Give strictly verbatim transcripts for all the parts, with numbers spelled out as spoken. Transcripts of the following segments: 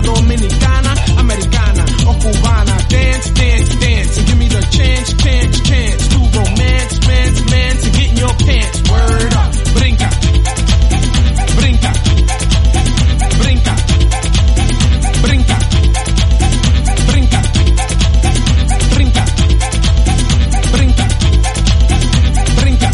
dominicana, americana o cubana. Dance, dance, dance and give me the chance, chance, chance to romance, mance, mance and get in your pants. Word up, brinca, brinca, brinca, brinca, brinca, brinca, brinca, brinca.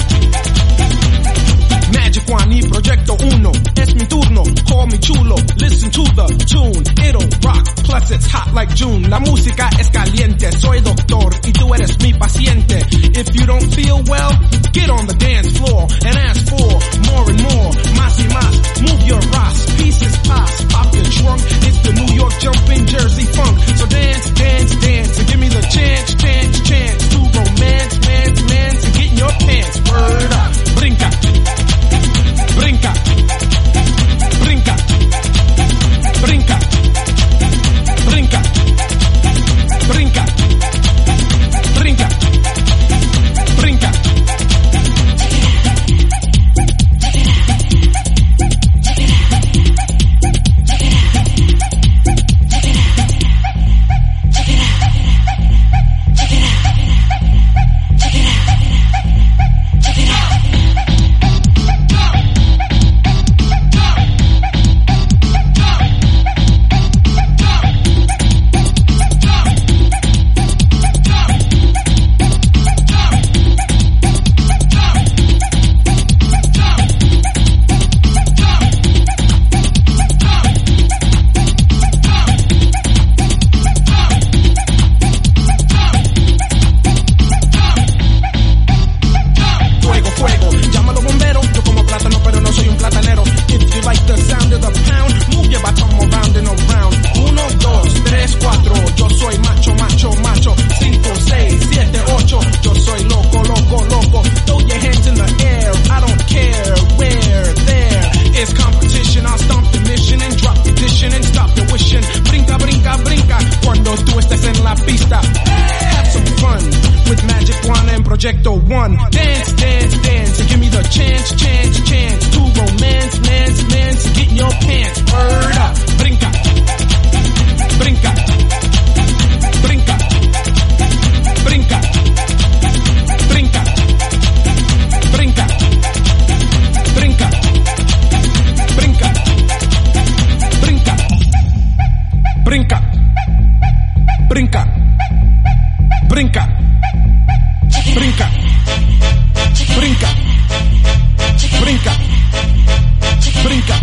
Magic One y Proyecto Uno, es mi turno, call me chulo, listen to the tune, it'll rock, plus it's hot like June. La música es caliente, soy doctor y tú eres mi paciente. If you don't feel well, get on the dance floor and ask for more and more, más y más. Move your ass, pieces pass, pop your trunk. It's the New York jumping Jersey funk. So dance, dance, dance and give me the chance, chance, chance to romance, mance, mance and get in your pants. Word up, brinca, brinca, brinca, brinca, brinca, brinca, brinca, brinca. Proyecto One, dance, dance, dance and give me the chance, chance, chance to romance, mance, mance and get in your pants. Word up, brinca, brinca, brinca, brinca, brinca, brinca, brinca, brinca, brinca, brinca, brinca, brinca. Brinca, brinca, brinca, brinca.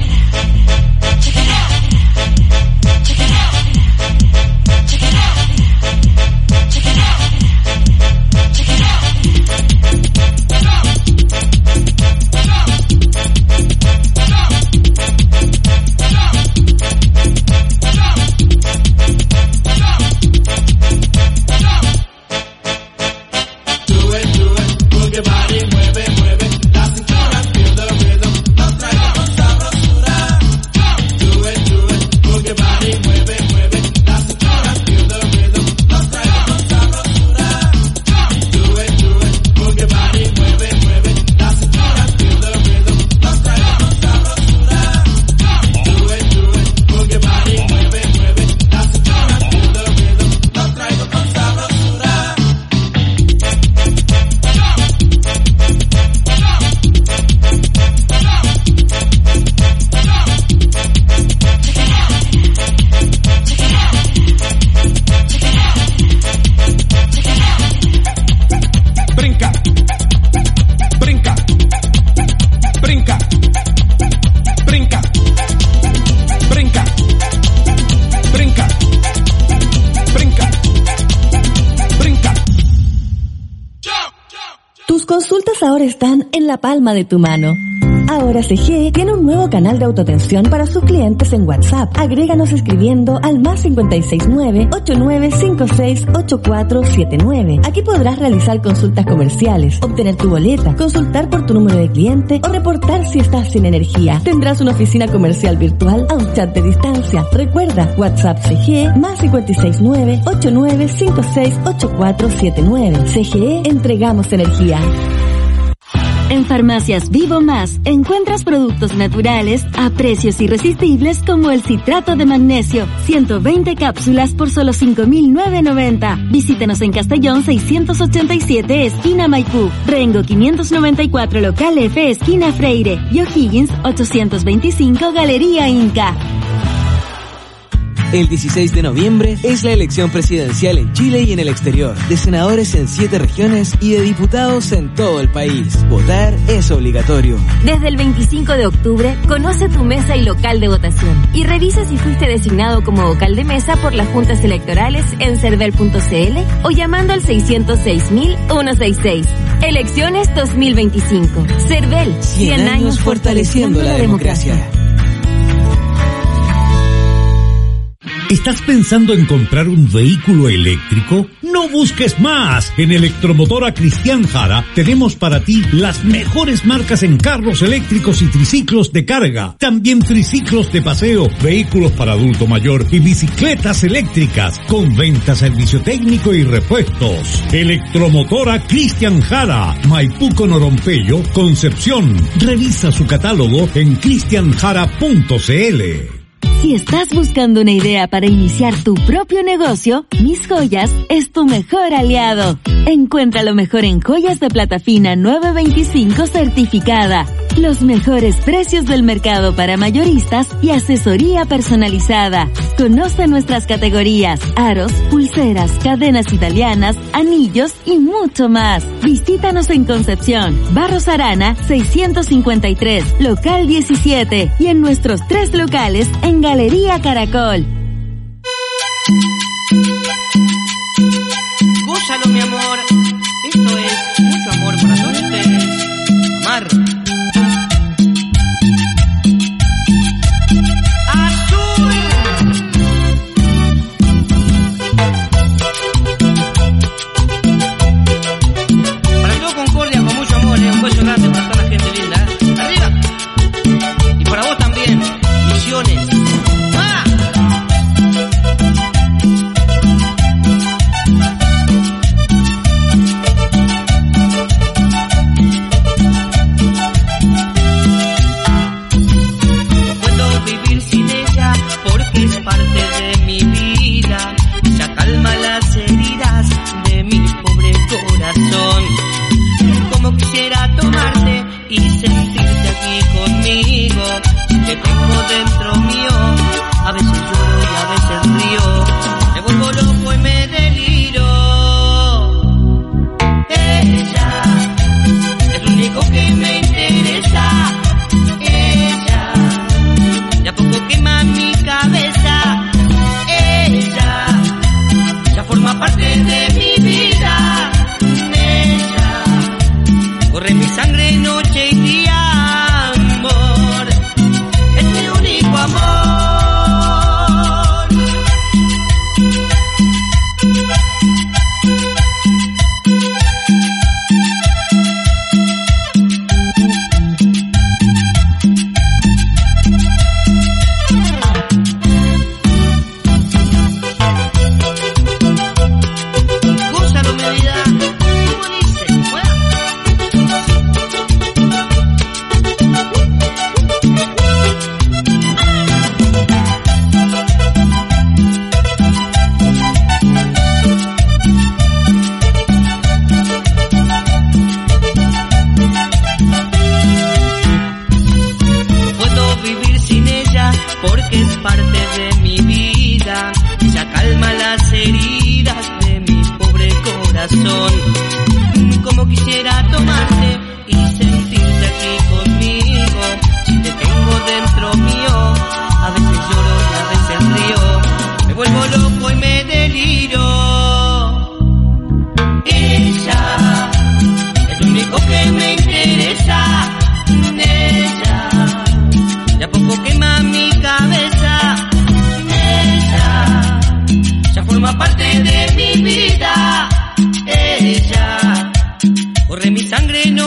Consultas ahora están en la palma de tu mano. Ahora C G tiene un nuevo canal de autoatención para sus clientes en WhatsApp. Agréganos escribiendo al más cinco seis nueve, ocho nueve cinco seis, ocho cuatro siete nueve. Aquí podrás realizar consultas comerciales, obtener tu boleta, consultar por tu número de cliente o reportar si estás sin energía. Tendrás una oficina comercial virtual a un chat de distancia. Recuerda, WhatsApp C G más cinco seis nueve, ocho nueve cinco seis, ocho cuatro siete nueve. C G E, entregamos energía. En Farmacias Vivo Más encuentras productos naturales a precios irresistibles como el citrato de magnesio, ciento veinte cápsulas por solo cinco mil novecientos noventa. Visítenos en Castellón seiscientos ochenta y siete, esquina Maipú, Rengo quinientos noventa y cuatro, local F, esquina Freire, y O'Higgins ochocientos veinticinco, Galería Inca. El dieciséis de noviembre es la elección presidencial en Chile y en el exterior, de senadores en siete regiones y de diputados en todo el país. Votar es obligatorio. Desde el veinticinco de octubre, conoce tu mesa y local de votación y revisa si fuiste designado como vocal de mesa por las juntas electorales en cervel punto c l o llamando al seiscientos seis mil ciento sesenta y seis. Elecciones dos mil veinticinco. Cervel, cien años fortaleciendo la democracia. ¿Estás pensando en comprar un vehículo eléctrico? ¡No busques más! En Electromotora Cristian Jara tenemos para ti las mejores marcas en carros eléctricos y triciclos de carga. También triciclos de paseo, vehículos para adulto mayor y bicicletas eléctricas con venta, servicio técnico y repuestos. Electromotora Cristian Jara, Maipú con Orompeyo, Concepción. Revisa su catálogo en cristian jara punto c l. Si estás buscando una idea para iniciar tu propio negocio, Mis Joyas es tu mejor aliado. Encuentra lo mejor en joyas de plata fina nueve veinticinco certificada. Los mejores precios del mercado para mayoristas y asesoría personalizada. Conoce nuestras categorías: aros, pulseras, cadenas italianas, anillos y mucho más. Visítanos en Concepción, Barros Arana seiscientos cincuenta y tres, local diecisiete, y en nuestros tres locales en Galería Caracol. Gózalo, mi amor. Esto es mucho amor para todos ustedes. Amar. Parte de mi vida, ella corre mi sangre.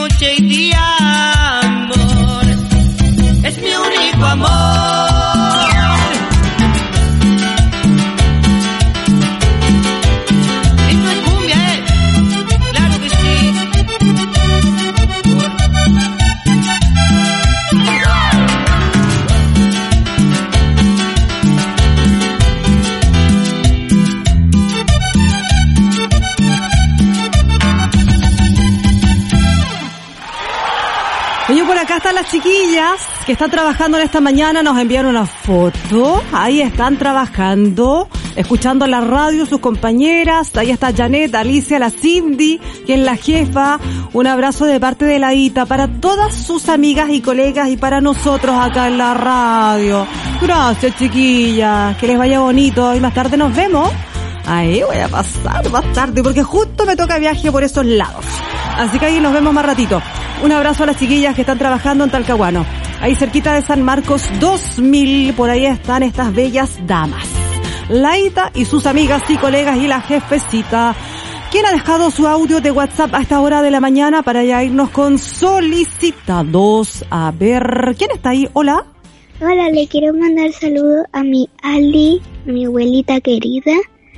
las chiquillas que están trabajando en esta mañana. Nos enviaron una foto. Ahí están trabajando, escuchando la radio, sus compañeras. Ahí está Janet, Alicia, la Cindy, que es la jefa. Un abrazo de parte de la Ita para todas sus amigas y colegas y para nosotros acá en la radio. Gracias, chiquillas. Que les vaya bonito y más tarde nos vemos. Ahí voy a pasar más tarde porque justo me toca viaje por esos lados. Así que ahí nos vemos más ratito. Un abrazo a las chiquillas que están trabajando en Talcahuano. Ahí cerquita de San Marcos dos mil, por ahí están estas bellas damas. Laita y sus amigas y colegas y la jefecita. ¿Quién ha dejado su audio de WhatsApp a esta hora de la mañana para ya irnos con solicitados? A ver, ¿quién está ahí? Hola. Hola, le quiero mandar saludos a mi Ali, mi abuelita querida.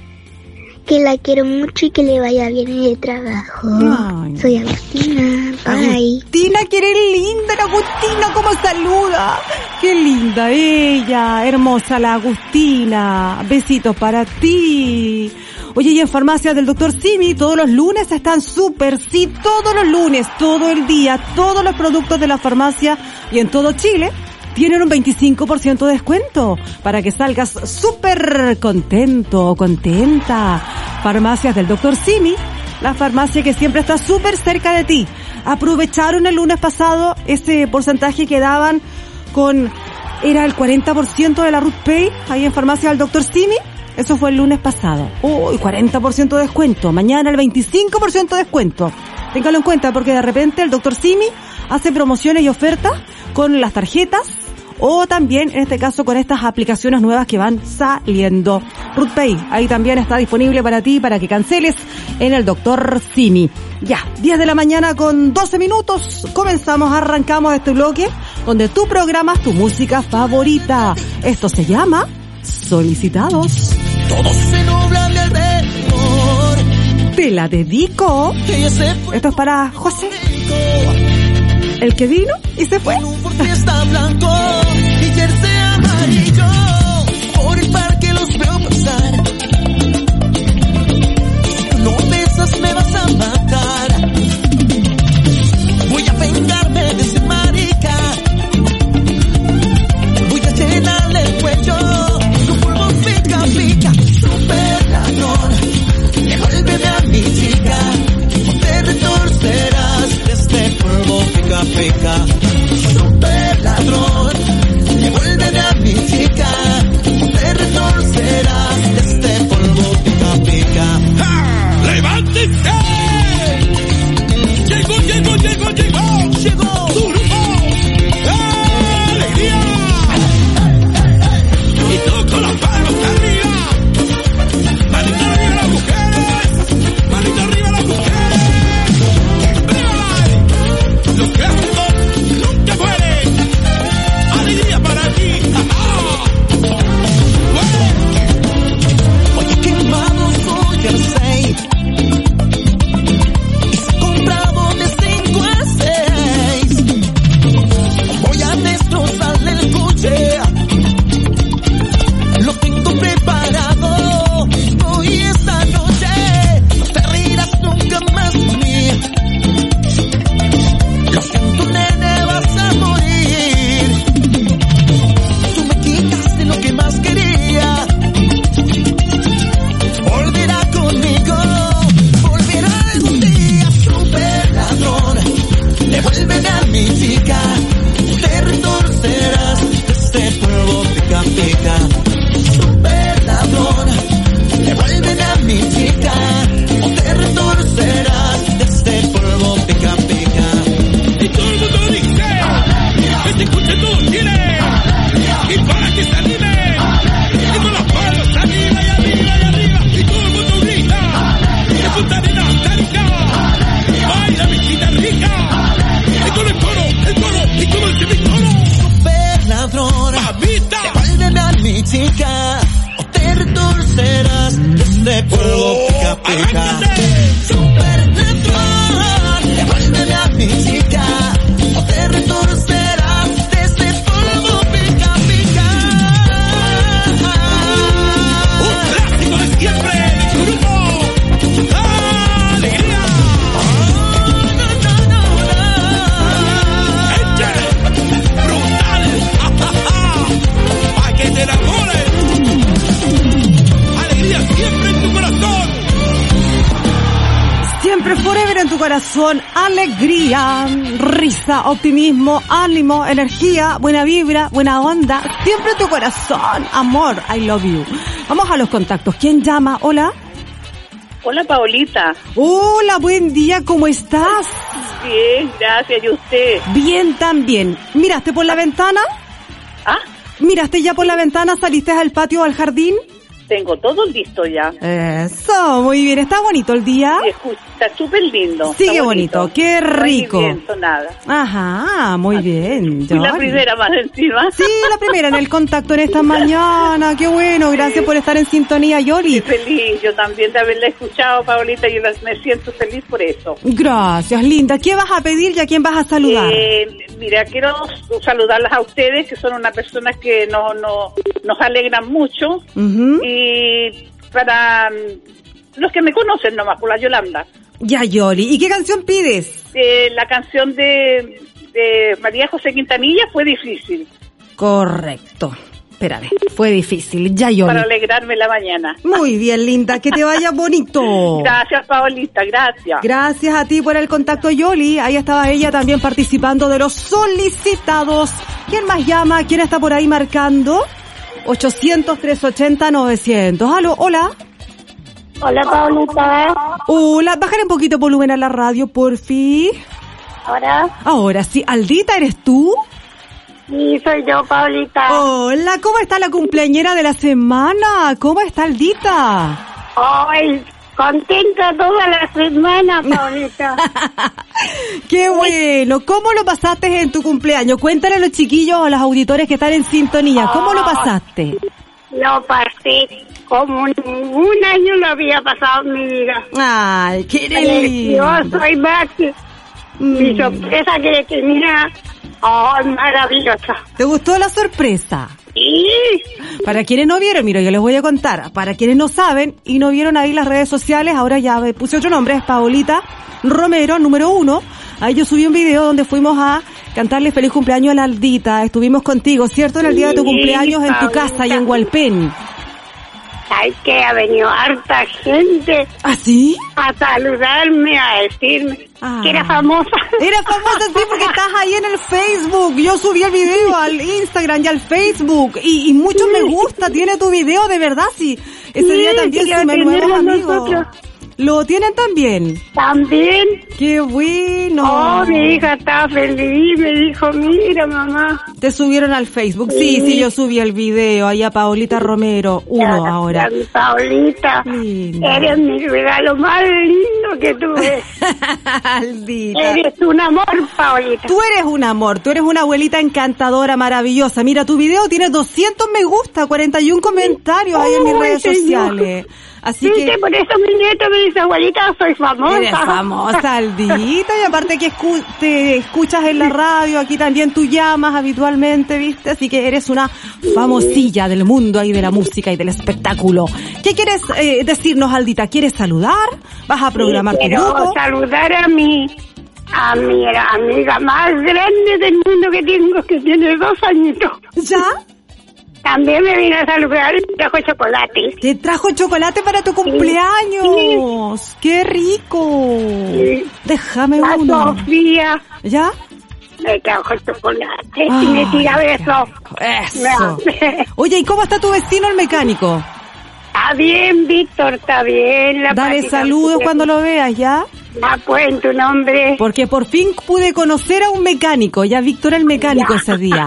Que la quiero mucho y que le vaya bien en el trabajo. Ay. Soy Agustina. Bye. Agustina, que eres linda, la Agustina, cómo saluda. Qué linda ella, hermosa la Agustina. Besitos para ti. Oye, y en farmacias del doctor Simi, todos los lunes están súper, sí, todos los lunes, todo el día, todos los productos de la farmacia y en todo Chile tienen un veinticinco por ciento de descuento para que salgas súper contento o contenta. Farmacias del doctor Simi, la farmacia que siempre está súper cerca de ti. Aprovecharon el lunes pasado ese porcentaje que daban con, era el cuarenta por ciento de la Ruth Pay ahí en farmacia del doctor Simi. Eso fue el lunes pasado. Uy, cuarenta por ciento de descuento. Mañana el veinticinco por ciento de descuento. Téngalo en cuenta porque de repente el doctor Simi hace promociones y ofertas con las tarjetas o también, en este caso, con estas aplicaciones nuevas que van saliendo. Ruth Pay, ahí también está disponible para ti, para que canceles en el doctor Simi. Ya, diez de la mañana con doce minutos. Comenzamos, arrancamos este bloque donde tú programas tu música favorita. Esto se llama Solicitados. Todo se nubla a mi alrededor. Te la dedico. Esto es para José, el que vino y se fue. Está blanco y jersey amarillo. Por el parque los veo pasar. Si tú no besas me vas a matar. Voy a vengarme de ese marica. Voy a llenarle el cuello. Su polvo pica, pica. Super ladrón, devuélveme a mi chica. O te retorcerás de este polvo pica, pica. Super ladrón, devuélveme a mi chica. O te retorcerás de este polvo pica, pica. ¡Ja! ¡Levántense! Llegó, llegó, llegó, llegó. Llegó su grupo. ¡Alegría! Y todo con las manos arriba. Manita arriba las mujeres. Manita arriba las mujeres. ¡Viva! Los gestos nunca mueren. Alegría para ti. Oye, quemado su jersey. Y se ha comprado de cinco a seis. Voy a destrozarle el coche. Lo tengo preparado. Hoy esta noche no te reirás nunca más de mí. Lo siento, nene, vas a morir. Tú me quitaste lo que más quería. Volverá conmigo, volverá algún día. Super ladrón, devuélveme a mi chica. Te retorcerás de este polvo pica, pica. Super ladrón, devuélveme a mi chica. O te retorcerás de este polvo pica, pica. Y todo el mundo dice, que te escuche tú, Chile. Y para que se anime. Y con las manos arriba y arriba y arriba. Y todo el mundo grita. De Punta Arenas, Talca. Baila mi chita rica. Y con el coro, el coro, y como el semicoro. Super ladrón, Mamita. devuélveme a mi chica. O te retorcerás de este polvo pica, pica. Arráncate. Super ladrón, devuélveme a mi chica. O te retorcerás de este polvo pica, pica. Un clásico de siempre de tu grupo. ¡Alegría! No, no, no, no. ¡Eche! corazón alegría, risa, optimismo, ánimo, energía, buena vibra, buena onda. Siempre tu corazón, amor, I love you. Vamos a los contactos. ¿Quién llama? Hola. Hola, Paolita. Hola, buen día, ¿cómo estás? Bien, gracias. ¿Y usted? Bien, también. ¿Miraste por la ventana? ¿Ah? ¿Miraste ya por la ventana? ¿Saliste al patio o al jardín? Tengo todo listo ya. Eso, muy bien. ¿Está bonito el día? Sí, escucha, está súper lindo. Sí, qué bonito. bonito, qué rico. Muy bien, sonada. Ajá, muy Así. bien. Y la primera más encima. Sí, la primera en el contacto en esta mañana. Qué bueno, gracias sí. por estar en sintonía, Yoli. Estoy feliz, yo también de haberla escuchado, Paolita, y me siento feliz por eso. Gracias, linda. ¿Qué vas a pedir y a quién vas a saludar? Eh, mira, quiero saludarlas a ustedes, que son unas personas que no, no, nos alegran mucho. Uh-huh. Y para los que me conocen nomás, por la Yolanda. Ya, Yoli. ¿Y qué canción pides? Eh, la canción de, de María José Quintanilla, Fue Difícil. Correcto. Espérame, fue difícil. Ya, Yoli. Para alegrarme la mañana. Muy bien, linda. Que te vaya bonito. Gracias, Paolita. Gracias. Gracias a ti por el contacto, Yoli. Ahí estaba ella también participando de los solicitados. ¿Quién más llama? ¿Quién está por ahí marcando? ochocientos, trescientos ochenta, novecientos. Aló, hola. Hola, Paolita. Hola, bájale un poquito volumen a la radio, porfi. ¿Ahora? Ahora sí. Aldita, ¿eres tú? Sí, soy yo, Paolita. Hola, ¿cómo está la cumpleañera de la semana? ¿Cómo está Aldita? Ay, contenta toda la semana, Paolita. Qué bueno. ¿Cómo lo pasaste en tu cumpleaños? Cuéntale a los chiquillos o a los auditores que están en sintonía. ¿Cómo oh, lo pasaste? Lo pasé como ningún año lo había pasado en mi vida. Ay, qué lindo. Yo soy más que mm. mi sorpresa que tenía. Oh, maravillosa. ¿Te gustó la sorpresa? Sí. Para quienes no vieron, mira, yo les voy a contar. Para quienes no saben y no vieron ahí las redes sociales, ahora ya me puse otro nombre, es Paolita Romero, número uno. Ahí yo subí un video donde fuimos a cantarle feliz cumpleaños a la Aldita. Estuvimos contigo, ¿cierto? En el día de tu cumpleaños en tu casa y en Hualpén. Ay, que ha venido harta gente. ¿Ah, sí? A saludarme, a decirme ah. que era famosa. Era famosa, sí, porque estás ahí en el Facebook. Yo subí el video al Instagram y al Facebook. Y, y muchos me gusta tiene tu video, de verdad, sí. Ese sí, día también sumé nuevos amigos. Nosotros. ¿Lo tienen también? También. ¡Qué bueno! Oh, mi hija estaba feliz, me dijo, mira, mamá. ¿Te subieron al Facebook? Sí, sí, sí yo subí el video ahí a Paolita Romero, uno ya, ahora. Mi Paolita, linda. Eres mi regalo más lindo que tuve. Aldita. Eres un amor, Paolita. Tú eres un amor, tú eres una abuelita encantadora, maravillosa. Mira, tu video tiene doscientos me gusta, cuarenta y uno comentarios oh, ahí en mis redes señor. sociales. Así sí, que... por eso mi nieto me dice, abuelita, soy famosa. Eres famosa, Aldita, y aparte que escu- te escuchas en la radio, aquí también tú llamas habitualmente, ¿viste? Así que eres una famosilla del mundo ahí de la música y del espectáculo. ¿Qué quieres eh, decirnos, Aldita? ¿Quieres saludar? ¿Vas a programar sí, tu grupo? Quiero saludar a mi, a mi amiga más grande del mundo que tengo, que tiene dos añitos. ¿Ya? También me vino a saludar y trajo chocolate. ¿Te trajo chocolate para tu cumpleaños? Sí. ¡Qué rico! Sí. Déjame la uno. Sofía. ¿Ya? Me trajo chocolate y me tira besos. Eso. Oye, ¿y cómo está tu vecino el mecánico? Está bien, Víctor, está bien. La Dale saludos cuando lo veas, ¿ya? Ya, pues, en tu nombre. Porque por fin pude conocer a un mecánico. Ya Víctor el mecánico ya. ese día.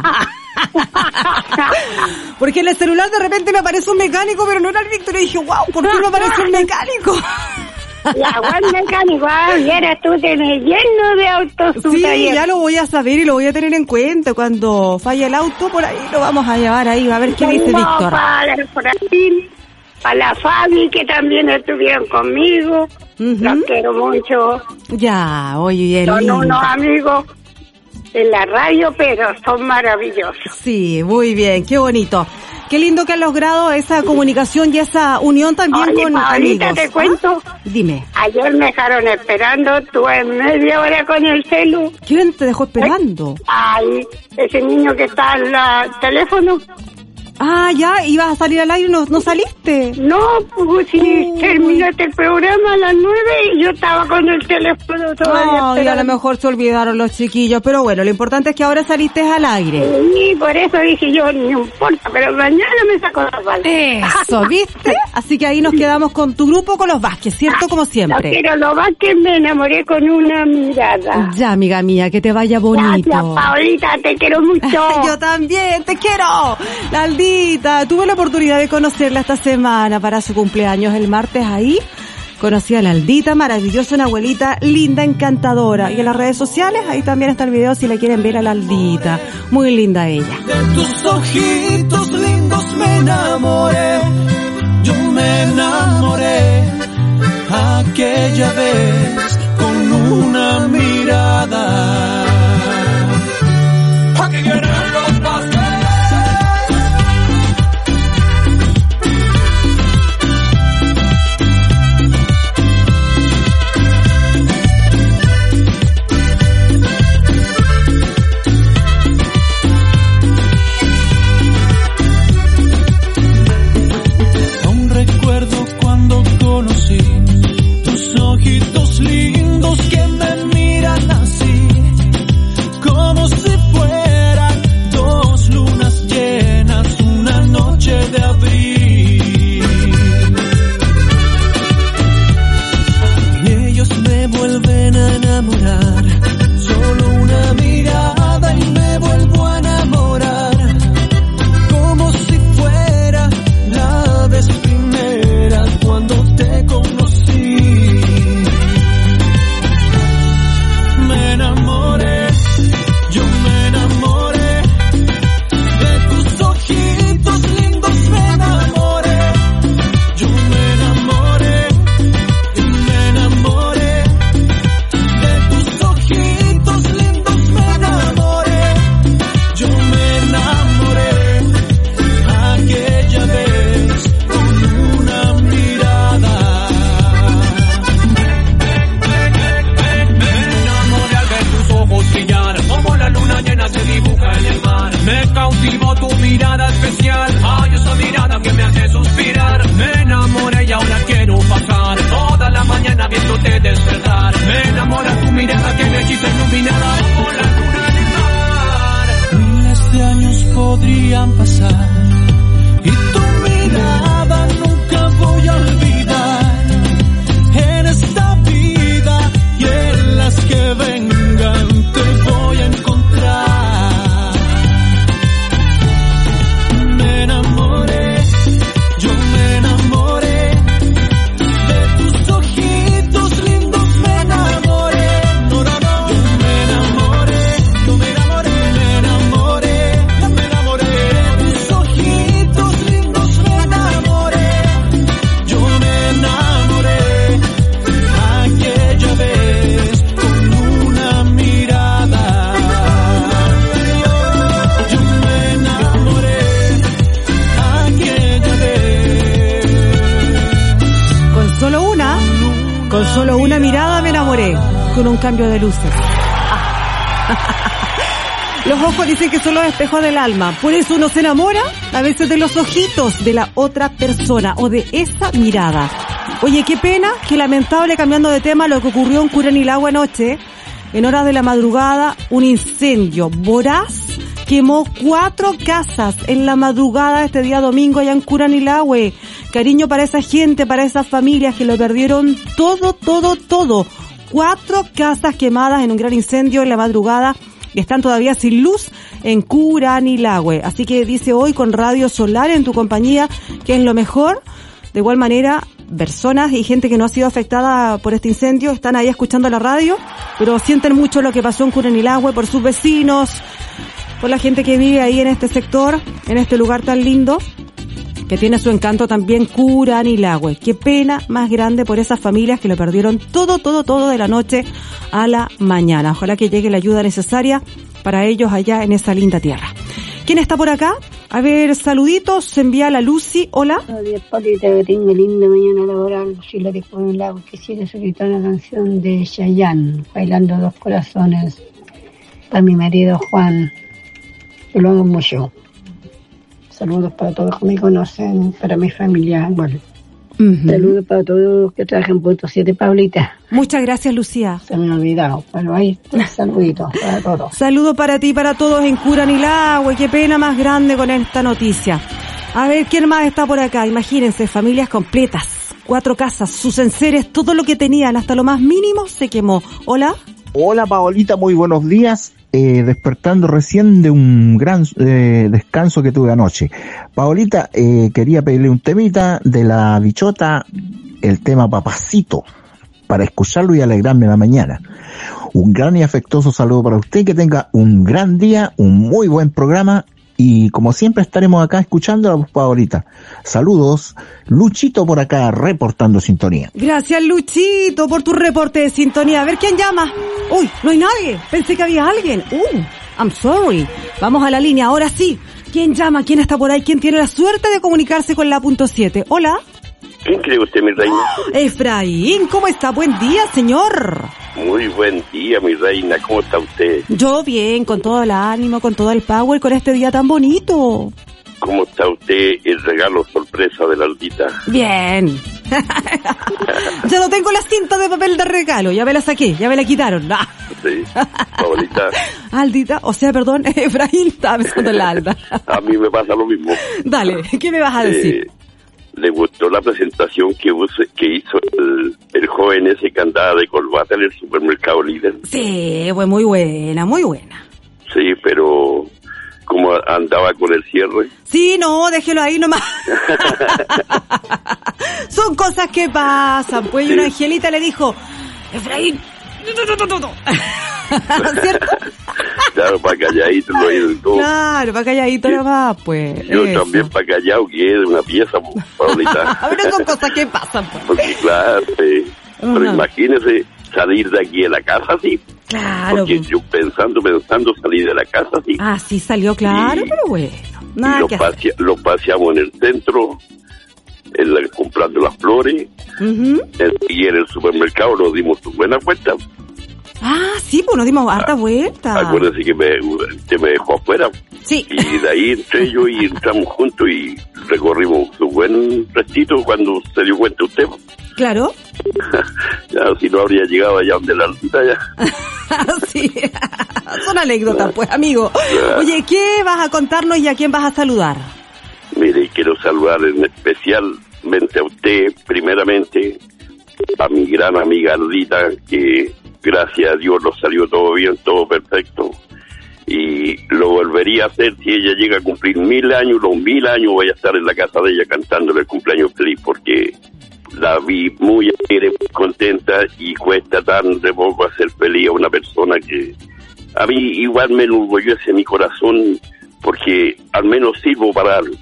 Porque en el celular de repente me aparece un mecánico, pero no era el Víctor. Y dije, wow, ¿por qué me aparece un mecánico? La buen mecánico, vieras tú, tenés lleno de autos. Sí, taller. Ya lo voy a saber y lo voy a tener en cuenta. Cuando falle el auto, por ahí lo vamos a llevar ahí, a ver qué dice no, Víctor. Para, por aquí, para la Fabi, que también estuvieron conmigo. Uh-huh. Los quiero mucho. Ya, oye, son lindo. unos amigos en la radio, pero son maravillosos. Sí, muy bien, qué bonito. Qué lindo que has logrado esa comunicación y esa unión también Oye, con Paolita, amigos. te cuento. ¿Ah? Dime. Ayer me dejaron esperando, tuve media hora con el celu. ¿Quién te dejó esperando? Ay, ese niño que está en el teléfono. Ah, ya, ibas a salir al aire y no, no saliste. No, pues si uh, terminaste el programa a las nueve y yo estaba con el teléfono todavía. No, y a lo mejor se olvidaron los chiquillos, pero bueno, lo importante es que ahora saliste al aire. Sí, por eso dije yo, no importa, pero mañana me saco la falda. Eso, ¿viste? Así que ahí nos quedamos con tu grupo, con los Vázquez, ¿cierto? Como siempre. Pero los Vázquez me enamoré con una mirada. Ya, amiga mía, que te vaya bonito. Gracias, Paulita, te quiero mucho. Yo también, te quiero. La Aldita, tuve la oportunidad de conocerla esta semana para su cumpleaños el martes ahí. Conocí a la Aldita, maravillosa, una abuelita linda, encantadora. Y en las redes sociales, ahí también está el video si la quieren ver a la Aldita. Muy linda ella. De tus ojitos lindos me enamoré, yo me enamoré aquella vez con una mirada. Aquí vienen los pasteles. Conocí tus ojitos lindos que me miran así, como si fueran dos lunas llenas una noche de abril. Y ellos me vuelven a enamorar, solo una mirada y me vuelvo a enamorar, como si fuera la vez primera cuando te conocí. Me enamoré, yo me enamoré de tus ojitos lindos, me enamoré, yo me enamoré y me enamoré de tus ojitos lindos, me enamoré, yo me enamoré aquella vez con una mirada. Como la luna llena se dibuja en el mar, me cautivó tu mirada especial. Ay, esa mirada que me hace suspirar. Me enamoré y ahora quiero pasar toda la mañana viéndote despertar. Me enamora tu mirada que me hechiza iluminada como la luna en el mar. Miles de años podrían pasar y tu mirada nunca voy a olvidar. En esta vida y en las que vengan te voy a encontrar. Me enamoré, yo me enamoré de tus ojitos lindos, me enamoré. No, no, no. Yo me enamoré, yo me enamoré, me enamoré, yo me enamoré de tus ojitos lindos, me enamoré. Yo me enamoré aquella vez con una mirada. Yo me enamoré aquella vez. Con solo una, con solo una mirada me enamoré, con un cambio de luces. Los ojos dicen que son los espejos del alma, por eso uno se enamora a veces de los ojitos de la otra persona o de esa mirada. Oye, qué pena, qué lamentable, cambiando de tema, lo que ocurrió en Curanilahue anoche. En horas de la madrugada, un incendio voraz quemó cuatro casas en la madrugada de este día domingo allá en Curanilahue. Cariño para esa gente, para esas familias que lo perdieron todo, todo, todo. Cuatro casas quemadas en un gran incendio en la madrugada y están todavía sin luz en Curanilahue. Así que dice hoy con Radio Solar en tu compañía que es lo mejor. De igual manera, personas y gente que no ha sido afectada por este incendio están ahí escuchando la radio, pero sienten mucho lo que pasó en Curanilahue por sus vecinos, por la gente que vive ahí en este sector, en este lugar tan lindo, que tiene su encanto también Curanilahue. Qué pena más grande por esas familias que lo perdieron todo, todo, todo de la noche a la mañana. Ojalá que llegue la ayuda necesaria para ellos allá en esa linda tierra. ¿Quién está por acá? A ver, saluditos, se envía la Lucy. Hola. Buenos Polita, que tenga linda mañana laboral. Si la dejo en el lago, quisiera solicitar una canción de Chayanne, Bailando Dos Corazones, para mi marido Juan, que lo amo mucho. Saludos para todos los que me conocen, para mi familia, igual. Uh-huh. Saludos para todos los que trabajan en punto siete, Paulita. Muchas gracias, Lucía. Se me ha olvidado, pero ahí, saluditos para todos. Saludo para ti y para todos en Curanilagüe. Qué pena más grande con esta noticia. A ver, ¿quién más está por acá? Imagínense, familias completas, cuatro casas, sus enseres, todo lo que tenían, hasta lo más mínimo, se quemó. ¿Hola? Hola, Paolita, muy buenos días. Eh, despertando recién de un gran eh, descanso que tuve anoche. Paolita, eh, quería pedirle un temita de la bichota, el tema Papacito, para escucharlo y alegrarme la mañana. Un gran y afectuoso saludo para usted, que tenga un gran día, un muy buen programa, y como siempre estaremos acá escuchándola, Paolita. Saludos, Luchito por acá reportando sintonía. Gracias, Luchito, por tu reporte de sintonía. A ver, ¿quién llama? Uy, no hay nadie. Pensé que había alguien. Uh, I'm sorry. Vamos a la línea, ahora sí. ¿Quién llama? ¿Quién está por ahí? ¿Quién tiene la suerte de comunicarse con la punto siete? Hola. ¿Quién cree usted, mi reina? Efraín, ¿cómo está? Buen día, señor. Muy buen día, mi reina. ¿Cómo está usted? Yo bien, con todo el ánimo, con todo el power, con este día tan bonito. ¿Cómo está usted? El regalo sorpresa de la Aldita. Bien. Ya no tengo la cinta de papel de regalo, ya me la saqué, ya me la quitaron. Ah. Sí, Paolita. Aldita, o sea, perdón, Efraín estaba pensando en la Alda. A mí me pasa lo mismo. Dale, ¿qué me vas a decir? Eh, ¿Le gustó la presentación que, use, que hizo el, el joven ese que andaba de corbata en el supermercado Líder? Sí, fue muy buena, muy buena. Sí, pero ¿cómo andaba con el cierre? Sí, no, déjelo ahí nomás. Son cosas que pasan, pues, y una angelita le dijo, Efraín, ¿cierto? Claro, para calladito lo he ido. Claro, para calladito nomás, pues. Yo eso. también para callado que es una pieza, Paulita. Pero son cosas que pasan, pues. Porque claro, eh, uh-huh. Pero imagínese salir de aquí de la casa así. Claro. Porque yo pensando, pensando salir de la casa así. Ah, sí salió, claro, y, pero bueno. Nada y lo, que pasea, lo paseamos en el centro, en la, comprando las flores, uh-huh. en, y en el supermercado nos dimos su buena vuelta. Ah, sí, pues nos dimos harta ah, vuelta. Acuérdense que me, usted me dejó afuera. Sí. Y de ahí entré yo y entramos juntos y recorrimos su buen restito cuando se dio cuenta usted. Claro. Ya, si no habría llegado allá donde la Aldita ya. Sí, son anécdotas, pues, amigo. Oye, ¿qué vas a contarnos y a quién vas a saludar? Mire, quiero saludar en especialmente a usted, primeramente, a mi gran amiga Aldita, que gracias a Dios lo salió todo bien, todo perfecto. Y lo volvería a hacer si ella llega a cumplir mil años, los mil años voy a estar en la casa de ella cantándole el cumpleaños feliz, porque la vi muy alegre, muy contenta, y cuesta tan de poco hacer feliz a una persona que a mí igual me enorgullece mi corazón, porque al menos sirvo para algo.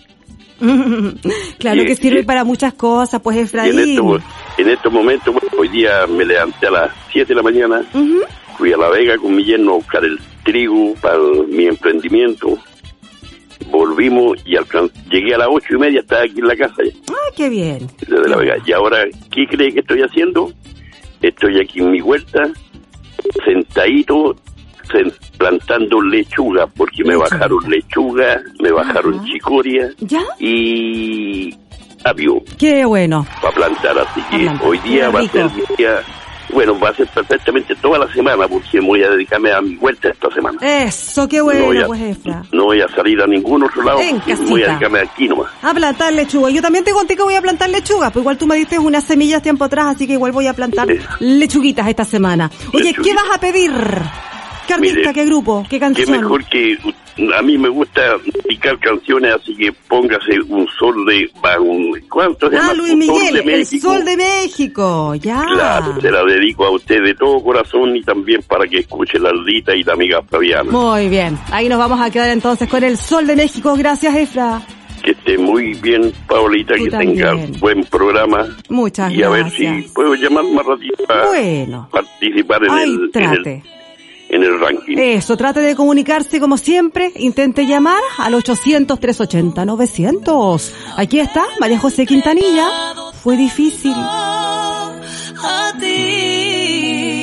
Claro y, que sirve y, para muchas cosas, pues, Efraín. En estos, en estos momentos, bueno, hoy día me levanté a las siete de la mañana, uh-huh. fui a La Vega con mi yerno a buscar el trigo para mi emprendimiento, volvimos y alcan- llegué a las ocho y media, estaba aquí en la casa ya. Ah, qué bien. Desde La Vega. Y ahora, ¿qué cree que estoy haciendo? Estoy aquí en mi huerta, sentadito, plantando lechuga, porque lechuga. me bajaron lechuga, me bajaron Ajá. chicoria ¿Ya? y avión. Qué bueno. Para plantar, así que plantar. Hoy día va a ser mi día, bueno, va a ser perfectamente toda la semana, porque voy a dedicarme a mi vuelta esta semana. Eso, qué bueno, no a, pues, Efra. No voy a salir a ningún otro lado, voy a dedicarme aquí nomás. A plantar lechuga. Yo también te conté que voy a plantar lechuga, pues igual tú me diste unas semillas tiempo atrás, así que igual voy a plantar eh. lechuguitas esta semana. Oye, Lechuguita. ¿Qué vas a pedir? ¿Qué artista, Mire, qué grupo, qué canción? Qué mejor que... A mí me gusta picar canciones, así que póngase un sol de... Un, ¿Cuánto se ah, llama? Luis un Miguel, sol de el sol de México, ya. Claro, se la dedico a usted de todo corazón y también para que escuche la Aldita y la amiga Fabiana. Muy bien, ahí nos vamos a quedar entonces con el sol de México. Gracias, Efra. Que esté muy bien, Paolita, Tú que también. Tenga buen programa. Muchas y gracias. Y a ver si puedo llamar más ratito para bueno. participar en Ay, el... trate. En el en el ranking. Eso, trate de comunicarse como siempre, intente llamar al ochocientos, trescientos ochenta, novecientos. Aquí está, María José Quintanilla. Fue difícil. A ti.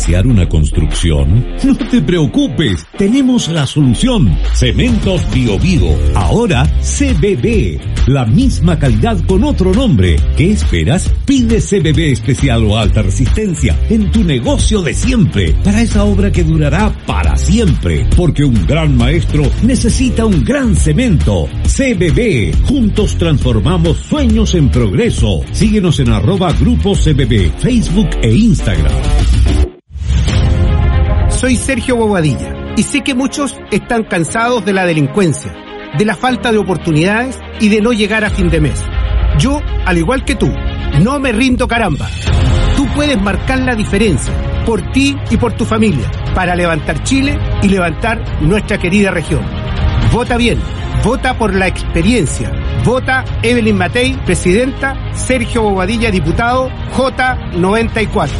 iniciar una construcción? No te preocupes, tenemos la solución. Cementos Bio Bio, ahora C B B. La misma calidad con otro nombre. ¿Qué esperas? Pide C B B especial o alta resistencia en tu negocio de siempre, para esa obra que durará para siempre. Porque un gran maestro necesita un gran cemento. C B B. Juntos transformamos sueños en progreso. Síguenos en arroba Grupo C B B, Facebook e Instagram. Soy Sergio Bobadilla y sé que muchos están cansados de la delincuencia, de la falta de oportunidades y de no llegar a fin de mes. Yo, al igual que tú, no me rindo, caramba. Tú puedes marcar la diferencia por ti y por tu familia para levantar Chile y levantar nuestra querida región. Vota bien, vota por la experiencia. Vota Evelyn Matei, presidenta, Sergio Bobadilla, diputado, J noventa y cuatro.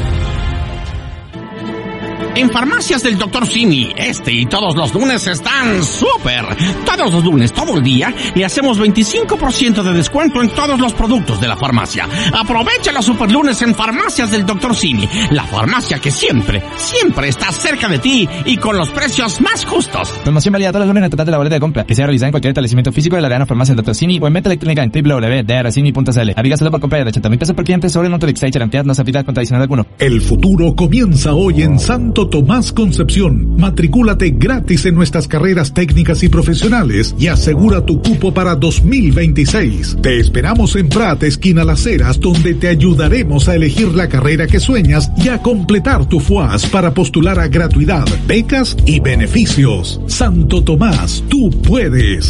En Farmacias del doctor Simi, este y todos los lunes están súper. Todos los lunes, todo el día, le hacemos veinticinco por ciento de descuento en todos los productos de la farmacia. Aprovecha los super lunes en Farmacias del doctor Simi, la farmacia que siempre, siempre está cerca de ti y con los precios más justos. Promoción válida todos los lunes en el total de la boleta de compra, que sea realizada en cualquier establecimiento físico de la Arena Farmacia del doctor Simi o en venta electrónica en doble u doble u doble u punto d r simi punto c l. Aplica solo por compra de ochenta mil pesos por cliente sobre el monto de exchange. La no se aplica contra adicional alguno. El futuro comienza hoy en Santo Tomás Concepción. Matricúlate gratis en nuestras carreras técnicas y profesionales y asegura tu cupo para dos mil veintiséis. Te esperamos en Prat, esquina Las Heras, donde te ayudaremos a elegir la carrera que sueñas y a completar tu F U A S para postular a gratuidad, becas y beneficios. Santo Tomás, tú puedes.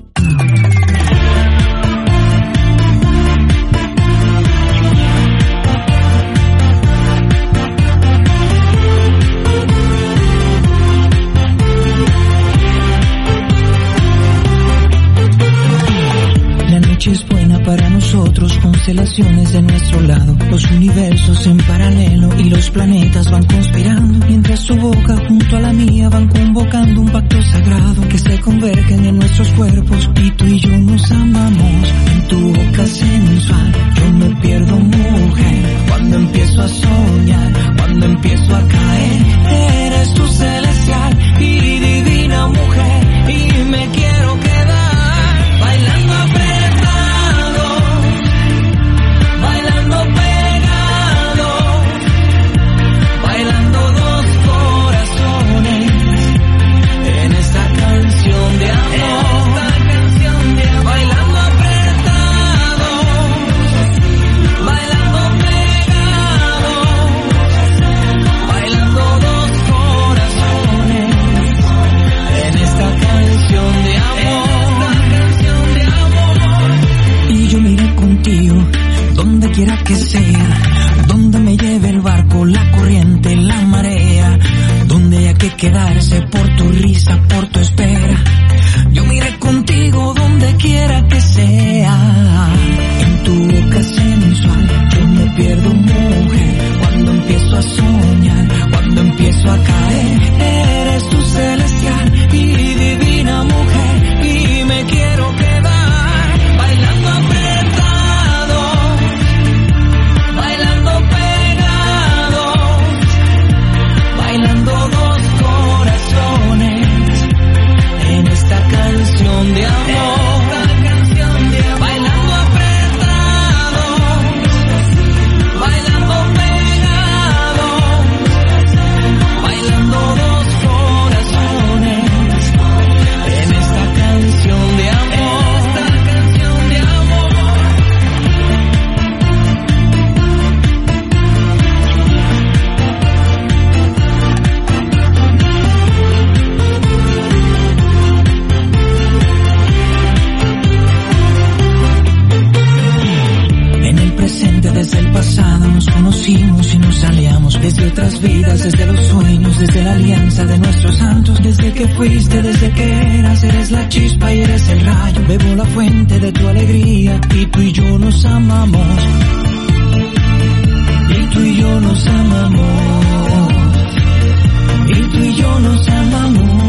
Es buena para nosotros, constelaciones de nuestro lado, los universos en paralelo y los planetas van conspirando, mientras su boca junto a la mía van convocando un pacto sagrado, que se convergen en nuestros cuerpos y tú y yo nos amamos. En tu boca sensual yo me pierdo, mujer, cuando empiezo a soñar, cuando empiezo a caer, eres tu celestial y divina mujer y me quiero quedar bailando a donde quiera que sea, donde me lleve el barco, la corriente, la marea, donde haya que quedarse por tu risa, por tu espera. Yo me iré contigo donde quiera que sea. En tu boca sensual yo me pierdo, mujer, cuando empiezo a soñar, cuando empiezo a caer, eres tu celestial y divina mujer y me quiero quedar bailando apretado, bailando pegados, bailando dos corazones en esta canción de amor. Bailando apretados, bailando pegados, bailando dos corazones en esta canción de amor. Esta canción de amor. En el presente, desde el pasado, nos conocimos y nos aliamos. Desde otras vidas, desde los sueños, desde la alianza de nuestros santos. Desde que fuiste, desde que eras, eres la chispa y eres el rayo. Bebo la fuente de tu alegría y tú y yo nos amamos. Y tú y yo nos amamos. Y tú y yo nos amamos.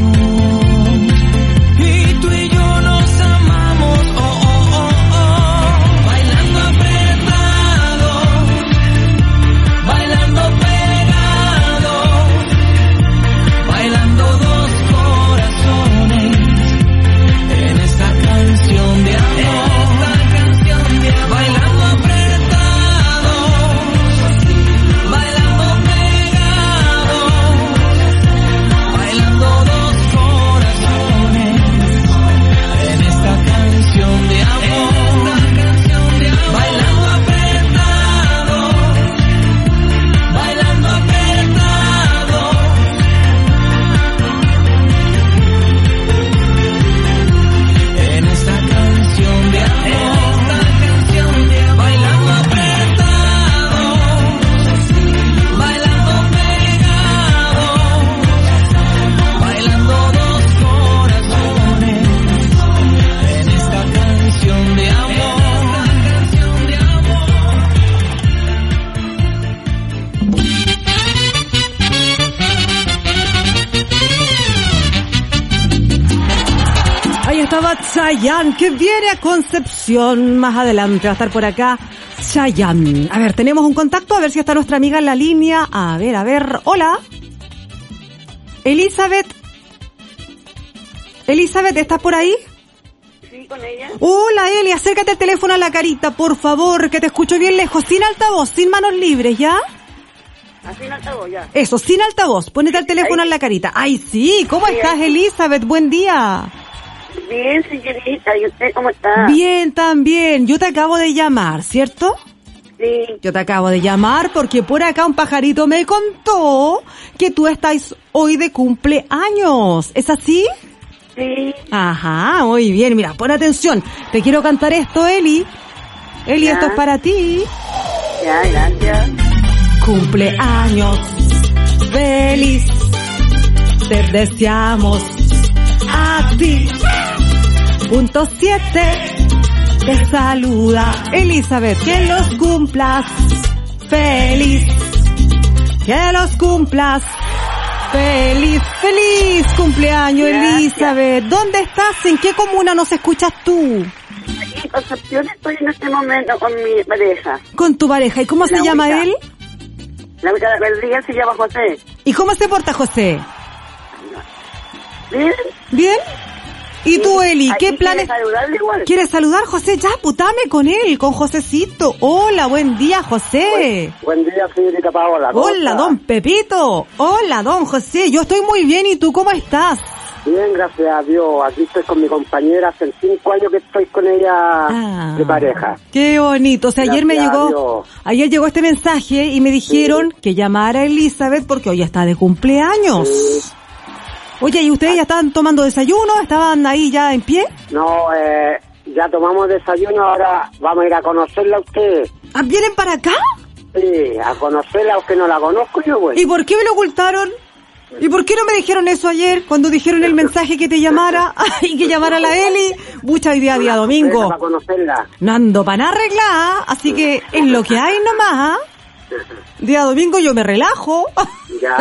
Y tú y yo nos amamos. Oh, oh, oh, oh. Bailando apretados, bailando pegados, Ahí estaba Chayanne, que viene a Concepción. Más adelante va a estar por acá Chayanne. A ver, tenemos un contacto, a ver si está nuestra amiga en la línea. A ver, a ver, hola. Elizabeth. Elizabeth, ¿estás por ahí? Sí, con ella. Hola, Eli, acércate el teléfono a la carita, por favor, que te escucho bien lejos, sin altavoz, sin manos libres, ¿ya? Así en altavoz, ya. Eso, sin altavoz, ponete el teléfono en la carita. Ay, sí, ¿cómo Sí, estás, ahí. Elizabeth? Buen día. Bien, señorita, ¿y usted cómo está? Bien, también. Yo te acabo de llamar, ¿cierto? Sí. Yo te acabo de llamar porque por acá un pajarito me contó que tú estás hoy de cumpleaños. ¿Es así? Sí. Ajá, muy bien. Mira, pon atención. Te quiero cantar esto, Eli. Eli, Ya. esto es para ti. Ya, gracias. Cumpleaños feliz, te deseamos a ti. Punto siete, te saluda Elizabeth, que los cumplas feliz, que los cumplas feliz, feliz cumpleaños. Gracias. Elizabeth. ¿Dónde estás? ¿En qué comuna nos escuchas tú? Aquí en Concepción estoy en este momento con mi pareja. Con tu pareja. ¿Y cómo se La llama única. él? La única del día se llama José. ¿Y cómo se porta José? ¿Bien? ¿Bien? ¿Y tú, Eli? ¿Qué Aquí planes? quiere saludarle igual. ¿Quieres saludar, José? Ya, putame con él, con Josecito. Hola, buen día, José. Buen día, señorita Paola. ¿Cómo Hola, está? don Pepito. Hola, don José. Yo estoy muy bien, ¿y tú cómo estás? Bien, gracias a Dios. Aquí estoy con mi compañera. Hace cinco años que estoy con ella Ah. de pareja. Qué bonito. O sea, ayer me Gracias a llegó, Dios. ayer llegó este mensaje y me dijeron que llamara a Elizabeth porque hoy está de cumpleaños. Sí. Oye, ¿y ustedes ya estaban tomando desayuno? ¿Estaban ahí ya en pie? No, eh, ya tomamos desayuno. Ahora vamos a ir a conocerla a usted. ¿Ah, vienen para acá? Sí, a conocerla, aunque no la conozco yo, güey. ¿Y por qué me lo ocultaron? ¿Y por qué no me dijeron eso ayer cuando dijeron el mensaje que te llamara y que llamara a la Eli? Mucha hoy día, día domingo. Para conocerla. No ando para nada arreglada, así que es lo que hay nomás. ¿Ah? Día domingo yo me relajo. Ya,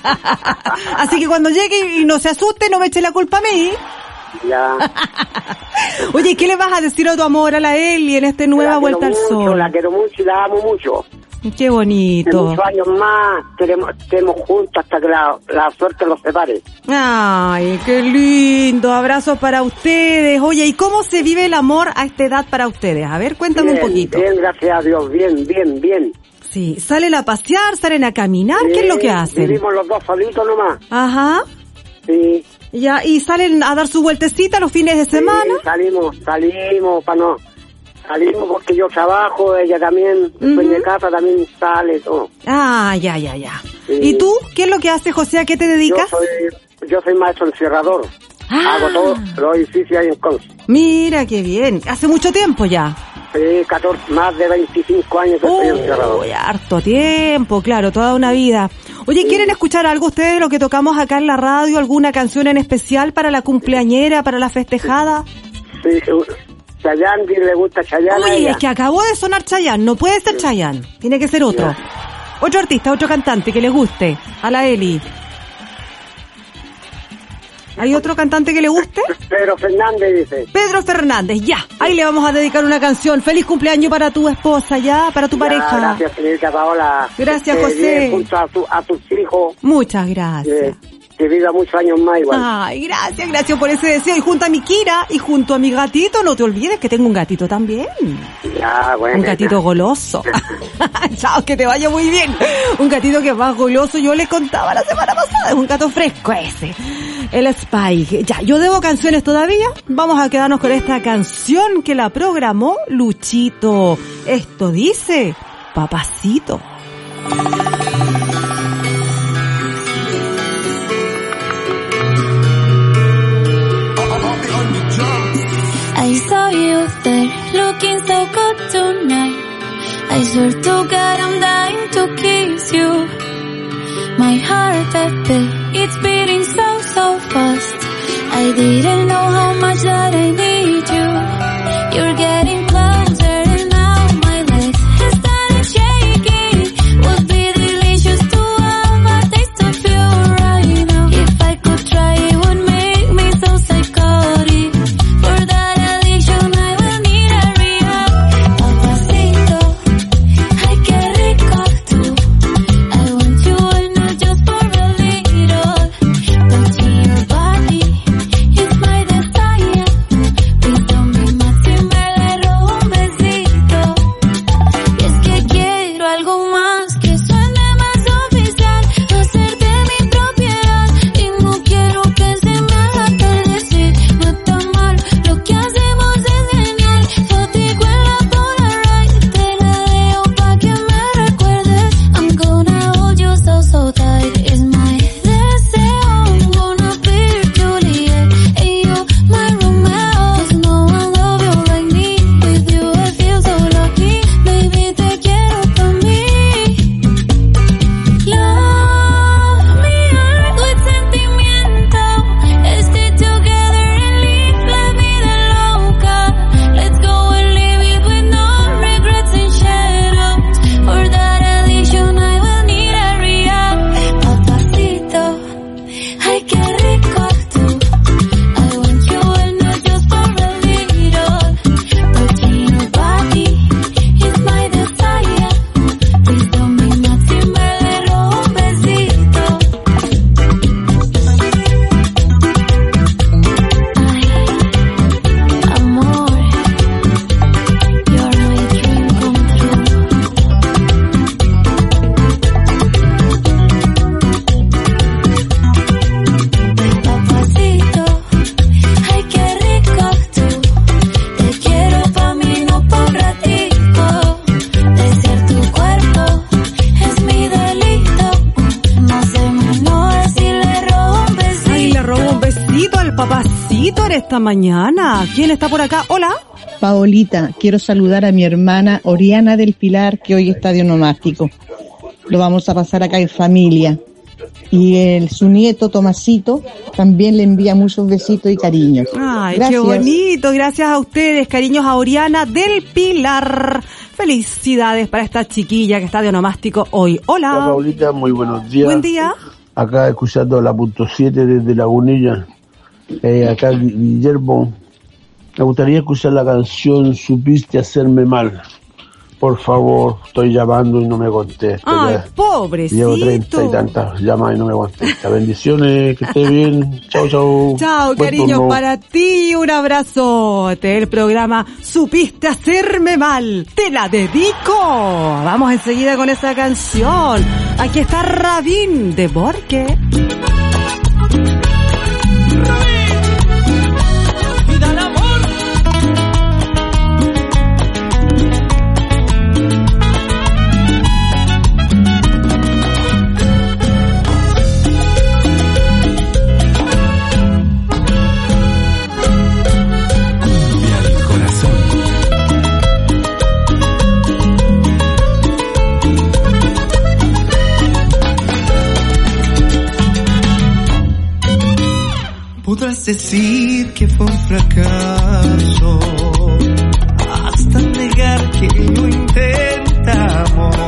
Así que cuando llegue y no se asuste, no me eche la culpa a mí. ya. Oye, ¿qué le vas a decir a tu amor a la Eli en esta nueva La vuelta al quiero mucho, sol? La quiero mucho y la amo mucho. Qué En bonito. muchos años más queremos, estemos juntos hasta que la, la suerte los separe. Ay, qué lindo. Abrazos para ustedes. Oye, ¿y cómo se vive el amor a esta edad para ustedes? A ver, cuéntame Bien, un poquito. Bien, gracias a Dios. Bien, bien, bien. Sí, ¿salen a pasear? ¿Salen a caminar? ¿Qué es lo que Sí, hacen? Vivimos los dos solitos nomás. Ajá. Sí. Ya, ¿y salen a dar su vueltecita los fines de semana? Sí, salimos, salimos, para no... Salimos porque yo trabajo, ella también, después de casa también sale, todo. Ah, ya, ya, ya. Sí. ¿Y tú? ¿Qué es lo que haces, José? ¿A qué te dedicas? Yo soy, yo soy maestro encerrador. Ah. Hago todos los edificios ahí en Conce. Mira, qué bien. ¿Hace mucho tiempo ya? Sí, catorce, más de veinticinco años que estoy encerrador. Uy, harto tiempo, claro, toda una vida. Oye, ¿quieren escuchar algo ustedes de lo que tocamos acá en la radio? ¿Alguna canción en especial para la cumpleañera, para la festejada? Sí, Chayanne, le gusta Chayanne. a Oye, ella. es que acabó de sonar Chayanne, no puede ser Chayanne, tiene que ser otro. Otro artista, otro cantante que le guste, a la Eli. ¿Hay otro cantante que le guste? Pedro Fernández dice. Pedro Fernández, ya. Ahí le vamos a dedicar una canción. Feliz cumpleaños para tu esposa, ya, para tu Ya, pareja. gracias, señorita Paola. Gracias, Que esté José. bien junto a, tu, a tus hijos. Muchas gracias. eh, que viva muchos años más igual. Ay, gracias, gracias por ese deseo. Y junto a mi Kira y junto a mi gatito, no te olvides que tengo un gatito también. Ya, bueno. Un gatito goloso. Chao, que te vaya muy bien. Un gatito que es más goloso, yo le contaba la semana pasada, es un gato fresco ese. El Spike. Ya, yo debo canciones todavía. Vamos a quedarnos con esta canción que la programó Luchito. Esto dice, papacito. I saw you there, looking so good tonight. I swear to God I'm dying to kiss you. My heart, Pepe, it's beating so, so fast. I didn't know how much that I need you. You're getting closer and now my legs have started shaking. Would be delicious to have a taste of you right now. If I could try, it would make me so psychotic. esta mañana. ¿Quién está por acá? Hola. Paolita, quiero saludar a mi hermana Oriana del Pilar, que hoy está de onomástico. Lo vamos a pasar acá en familia. Y el, su nieto Tomasito también le envía muchos besitos y cariños. Ay, gracias. Qué bonito. Gracias a ustedes. Cariños a Oriana del Pilar. Felicidades para esta chiquilla que está de onomástico hoy. Hola. Hola, Paulita. Muy buenos días. Buen día. Acá escuchando la punto siete desde Lagunilla. Eh, acá Guillermo. Me gustaría escuchar la canción Supiste Hacerme Mal. Por favor, estoy llamando y no me contesta. Ay, ya. pobrecito. Llevo treinta y tantas llamadas y no me contesta. Bendiciones, que esté bien. Chau, chau. Chao, Buen cariño, turno. para ti. Un abrazote. El programa Supiste Hacerme Mal. Te la dedico. Vamos enseguida con esa canción. Aquí está Rabín de Borque. Podrás decir que fue un fracaso, hasta negar que lo intentamos.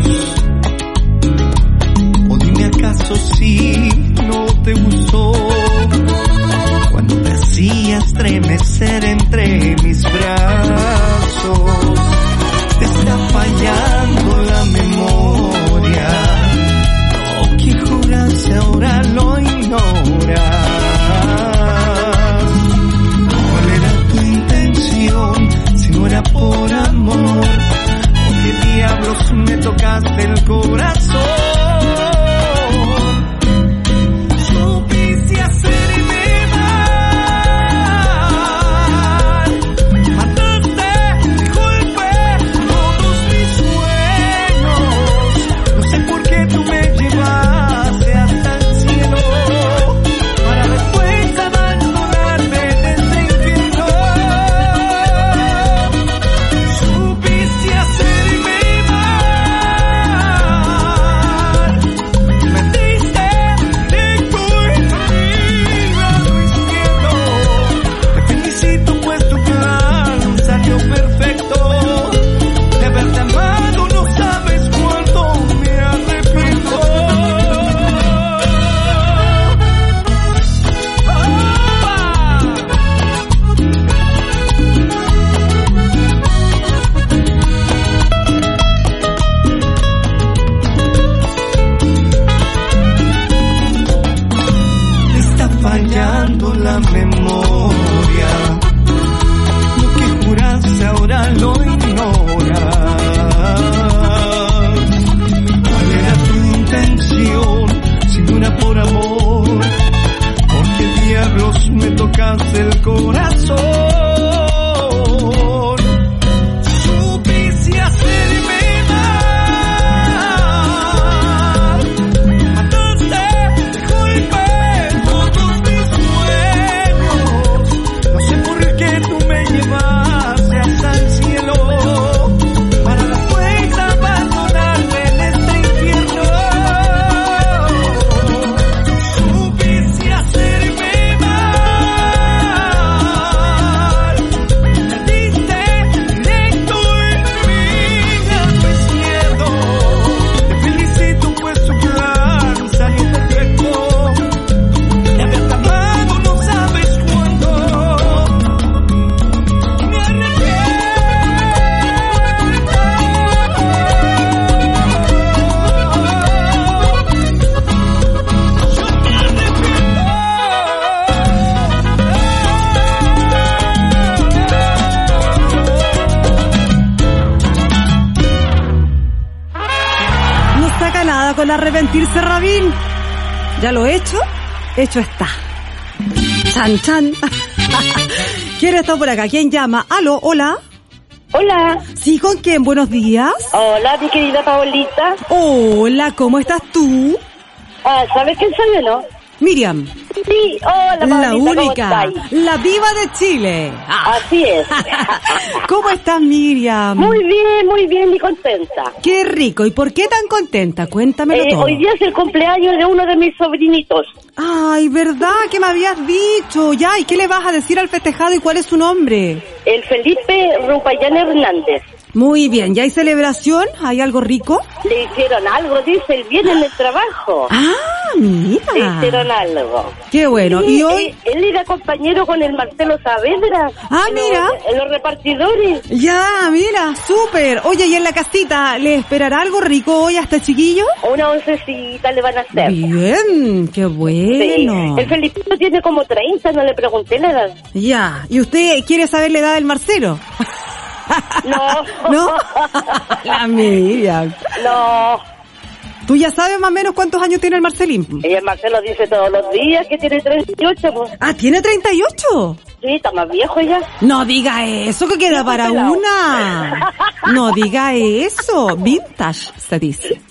O dime acaso si no te gustó cuando te hacía estremecer entre mis brazos. Te está fallando la memoria, lo que juraste ahora lo ignoras. Si no era por amor, ¿por qué diablos me tocaste el corazón? Supiste hacerme mal, mataste de golpe todos mis sueños. No sé por qué tú me llevaste hasta el cielo, para después abandonarme de este infierno. Fallando la memoria, lo que juraste ahora lo ignoras. ¿Cuál era tu intención? Si no era por amor, ¿por qué diablos me tocaste el corazón? Supiste hacerme llevarse hasta el cielo, para después abandonarme en este infierno. Supiste hacerme mal, me diste directo en mi lado izquierdo. Te felicito pues tu plan salió perfecto, de haberte amado no sabes cuándo. Con arrepentirse, Rabín. Ya lo he hecho, hecho está. Chan, chan. ¿Quién está por acá? ¿Quién llama? Aló, hola. Hola. ¿Sí, con quién? Buenos días. Hola, mi querida Paolita. Hola, ¿cómo estás tú? Ah, ¿sabes quién soy yo, no? Miriam. Sí, hola, La Paulita, ¿cómo única, estáis? la diva de Chile. Ah. Así es. ¿Cómo estás, Miriam? Muy bien, muy bien y contenta. Qué rico. ¿Y por qué tan contenta? Cuéntamelo Eh, todo. hoy día es el cumpleaños de uno de mis sobrinitos. Ay, ¿verdad? ¿Qué me habías dicho? Ya, ¿y qué le vas a decir al festejado y cuál es su nombre? El Felipe Rumpayán Hernández. Muy bien, ¿ya hay celebración? ¿Hay algo rico? Le hicieron algo, dice el viernes en el trabajo. Ah, mira. Le hicieron algo. Qué bueno. Sí, ¿Y hoy? eh, él era compañero con el Marcelo Saavedra. Ah, en mira. Los, en los repartidores. Ya, mira, súper. Oye, ¿y en la casita le esperará algo rico hoy a este chiquillo? Una oncecita le van a hacer. Bien, qué bueno. Sí. El Felipe tiene como treinta, no le pregunté la edad. Ya, ¿y usted quiere saber la edad del Marcelo? No. ¿No? La Miriam. No. ¿Tú ya sabes más o menos cuántos años tiene el Marcelín? Ella, el Marcelo, dice todos los días que tiene treinta y ocho. Pues. Ah, ¿tiene treinta y ocho? Sí, está más viejo ya. No diga eso, que queda para pelado. una. No diga eso. Vintage, se dice.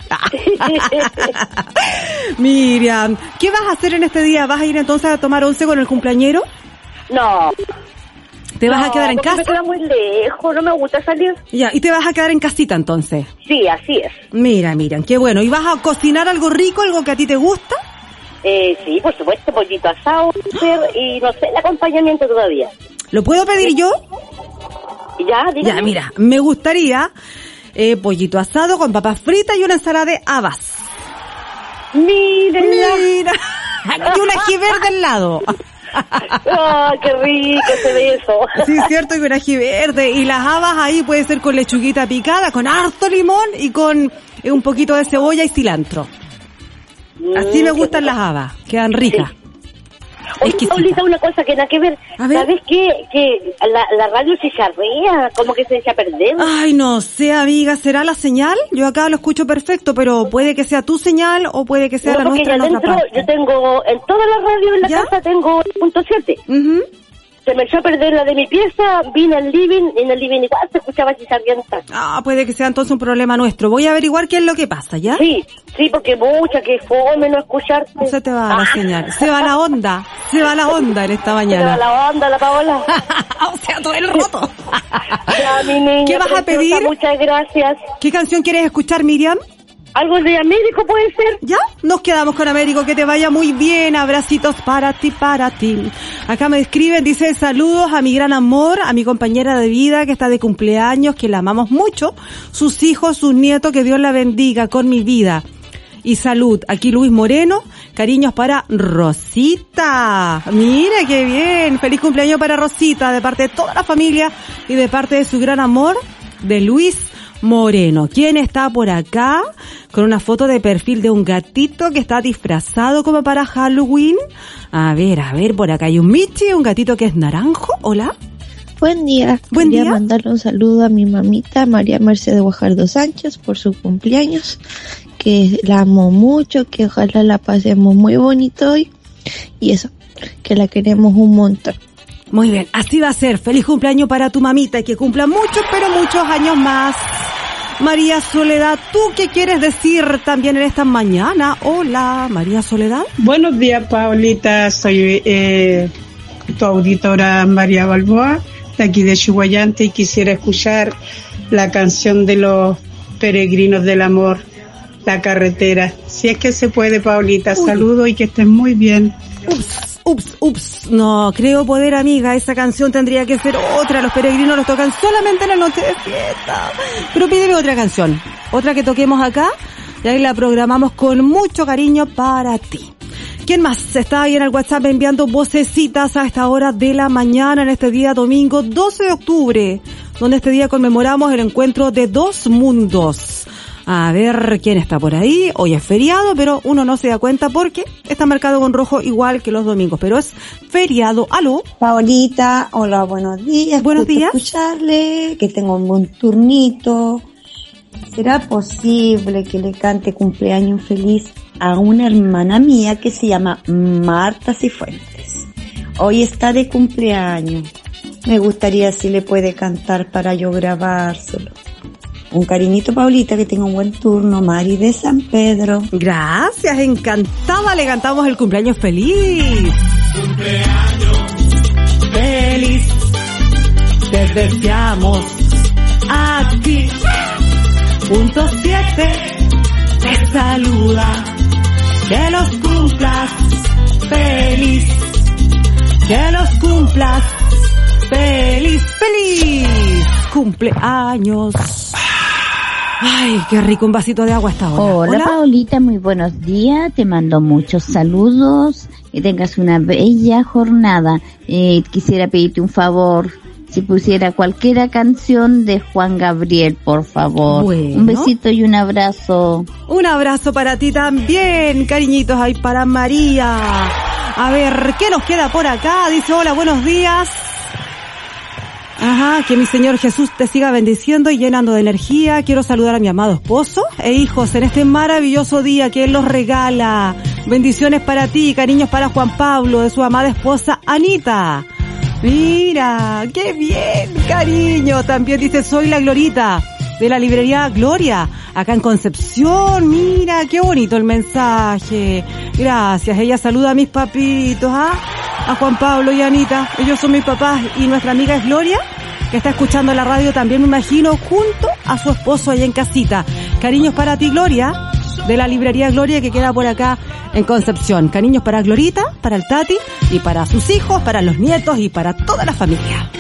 Miriam, ¿qué vas a hacer en este día? ¿Vas a ir entonces a tomar once con el cumpleañero? No. ¿Te vas no, a quedar en porque casa? Me queda muy lejos, no me gusta salir. Ya, ¿y te vas a quedar en casita entonces? Sí, así es. Mira, Miriam, qué bueno. ¿Y vas a cocinar algo rico, algo que a ti te gusta? Eh, sí, por supuesto, pollito asado y no sé, el acompañamiento todavía. ¿Lo puedo pedir yo? Ya, dígame. Ya, mira, me gustaría eh, pollito asado con papas fritas y una ensalada de habas. Mírenla. Mira. Y un ají verde al lado. ¡Oh, qué rico se ve eso! Sí, es cierto, y con ají verde. Y las habas ahí puede ser con lechuguita picada, con harto limón y con eh, un poquito de cebolla y cilantro. Así Mm, me gustan las habas, quedan ricas. Sí. Oye, Paulita, una cosa que nada que ver. ¿Sabes qué? Que la, la radio se charrea, como que se echa a perder. Ay, no sé, amiga, ¿será la señal? Yo acá lo escucho perfecto, pero puede que sea tu señal o puede que sea No, la porque nuestra en ya otra dentro, parte. yo tengo, en toda la radio en la ¿Ya? casa tengo punto siete. Uh-huh. Se me echó a perder la de mi pieza, vine al living, y en el living igual se escuchaba chicharrienta. Ah, puede que sea entonces un problema nuestro. Voy a averiguar qué es lo que pasa, ¿ya? Sí, sí, porque mucha que fome no escucharte. Se te va la señal, se va la onda, se va la onda en esta Se va mañana. la onda, la Paola. O sea, todo el roto. Ya, mi niña ¿Qué vas a preciosa, pedir? Muchas gracias. ¿Qué canción quieres escuchar, Miriam? ¿Algo de Américo puede ser? ¿Ya? Nos quedamos con Américo, que te vaya muy bien, abracitos para ti, para ti. Acá me escriben, dice, saludos a mi gran amor, a mi compañera de vida que está de cumpleaños, que la amamos mucho, sus hijos, sus nietos, que Dios la bendiga con mi vida. Y salud, aquí Luis Moreno, cariños para Rosita. Mira qué bien, feliz cumpleaños para Rosita, de parte de toda la familia y de parte de su gran amor, de Luis Moreno. ¿Quién está por acá? Con una foto de perfil de un gatito que está disfrazado como para Halloween. A ver, a ver, por acá hay un Michi, un gatito que es naranjo. Hola. Buen día. Buen Quería día. mandarle un saludo a mi mamita María Mercedes Guajardo Sánchez por su cumpleaños, que la amo mucho, que ojalá la pasemos muy bonito hoy, y eso, que la queremos un montón. Muy bien, así va a ser. Feliz cumpleaños para tu mamita y que cumpla muchos, pero muchos años más. María Soledad, ¿tú qué quieres decir también en esta mañana? Hola, María Soledad. Buenos días, Paulita. Soy eh, tu auditora María Balboa, de aquí de Chihuayante, y quisiera escuchar la canción de los peregrinos del amor, La Carretera. Si es que se puede, Paulita. Uy. Saludos y que estés muy bien. Ups, ups, ups. No, creo poder, amiga. Esa canción tendría que ser otra. Los peregrinos los tocan solamente en la noche de fiesta. Pero pídeme otra canción. Otra que toquemos acá. Y ahí la programamos con mucho cariño para ti. ¿Quién más está ahí en el WhatsApp enviando vocecitas a esta hora de la mañana en este día domingo doce de octubre? Donde este día conmemoramos el encuentro de dos mundos. A ver quién está por ahí. Hoy es feriado, pero uno no se da cuenta porque está marcado con rojo igual que los domingos. Pero es feriado. ¿Aló? Paolita, hola, buenos días. Buenos Gusto días. escucharle, que tenga un buen turnito. ¿Será posible que le cante cumpleaños feliz a una hermana mía que se llama Marta Cifuentes? Hoy está de cumpleaños. Me gustaría si le puede cantar para yo grabárselo. Un cariñito, Paulita, que tenga un buen turno. Mari de San Pedro. Gracias, encantada, le cantamos el cumpleaños feliz. Cumpleaños feliz, te deseamos a ti. Punto siete, te saluda, que los cumplas feliz, que los cumplas feliz, feliz cumpleaños. Ay, qué rico un vasito de agua hasta ahora. Hola, Hola, Paulita, muy buenos días. Te mando muchos saludos. Que tengas una bella jornada. Eh, quisiera pedirte un favor. Si pusiera cualquiera canción de Juan Gabriel, por favor. Bueno. Un besito y un abrazo. Un abrazo para ti también, cariñitos. Ahí para María. A ver, ¿qué nos queda por acá? Dice, hola, buenos días. Ajá, que mi Señor Jesús te siga bendiciendo y llenando de energía. Quiero saludar a mi amado esposo e hijos en este maravilloso día que Él los regala. Bendiciones para ti, cariños para Juan Pablo, de su amada esposa Anita. Mira, qué bien, cariño. También dice, soy la Glorita, de la librería Gloria, acá en Concepción. Mira, qué bonito el mensaje. Gracias, ella saluda a mis papitos, ¿ah? A Juan Pablo y a Anita, ellos son mis papás, y nuestra amiga es Gloria, que está escuchando la radio también, me imagino, junto a su esposo allá en casita. Cariños para ti, Gloria, de la librería Gloria, que queda por acá en Concepción. Cariños para Glorita, para el Tati, y para sus hijos, para los nietos y para toda la familia.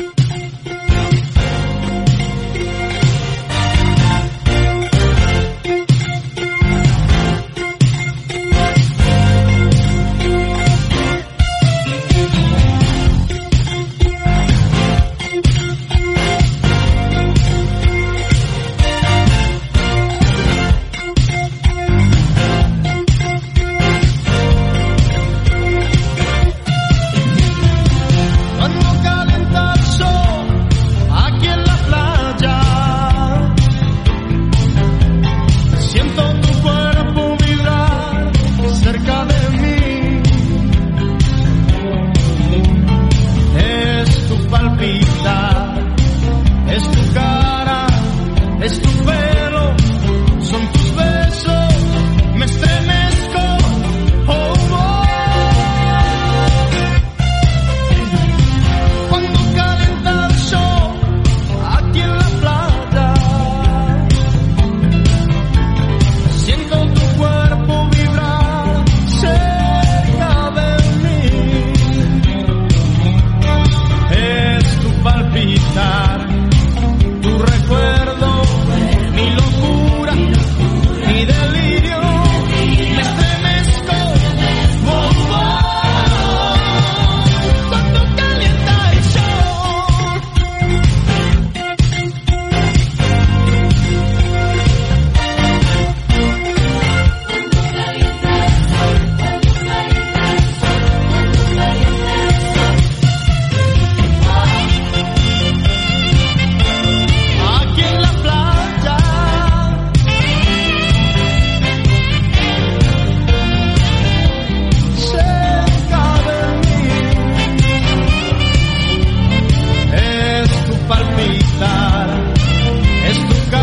Es tu